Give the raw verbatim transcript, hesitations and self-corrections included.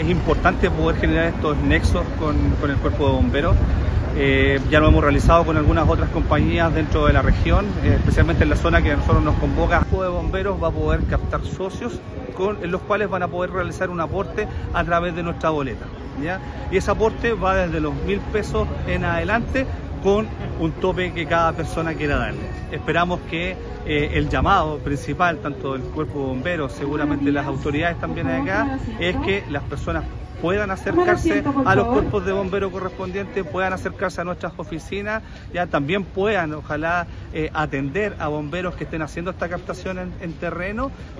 importante poder generar estos nexos con, con el cuerpo de bomberos. Eh, ya lo hemos realizado con algunas otras compañías dentro de la región, eh, especialmente en la zona que a nosotros nos convoca. El cuerpo de bomberos va a poder captar socios con, en los cuales van a poder realizar un aporte a través de nuestra boleta, ¿ya? Y ese aporte va desde los mil pesos en adelante, con un tope que cada persona quiera darle. Esperamos que eh, el llamado principal, tanto del cuerpo de bomberos, seguramente las autoridades también de acá, es que las personas puedan acercarse a los cuerpos de bomberos correspondientes, puedan acercarse a nuestras oficinas, ya también puedan, ojalá, eh, atender a bomberos que estén haciendo esta captación en, en terreno.